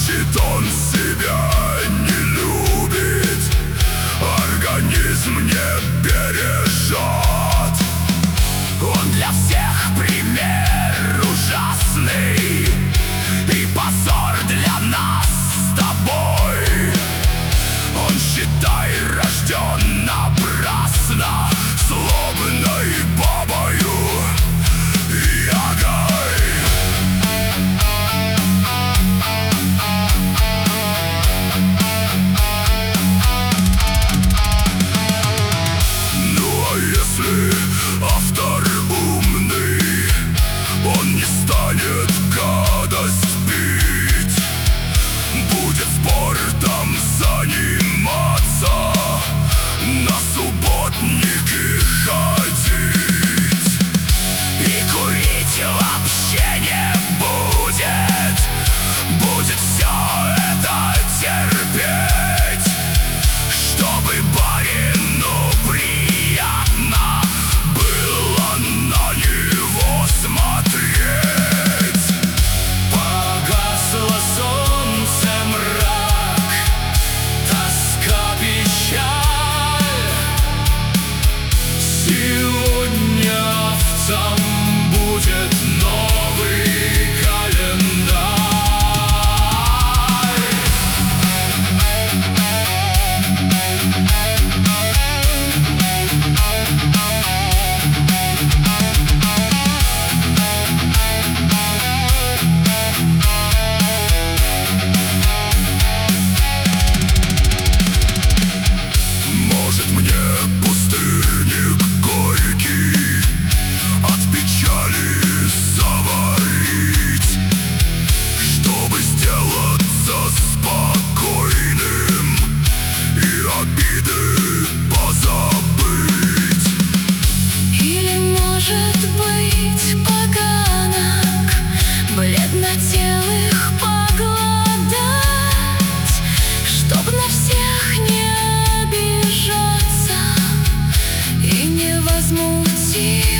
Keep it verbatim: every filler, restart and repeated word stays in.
Значит, он себя не любит, организм не бережет. Он для всех пример ужасный и позор для нас с тобой. Он, считай, рожден напрасно, злобной бабою Ягой. Ну а если автор умный, он не станет гадость пить, будет спортом заниматься, на субботники ходить. И курить вообще не будет, будет все это терпеть, чтобы барину приятно было на него смотреть. Погасло солнце, мрак, тоска, печаль. Сегодня овцам будет новый календарь. Может, мне пустырник горький от печали заварить, чтобы сделаться спокойным и обиды позабыть. Или, может быть, поганок бледнотелых погладать, чтоб на всех не обижаться и невозмутимо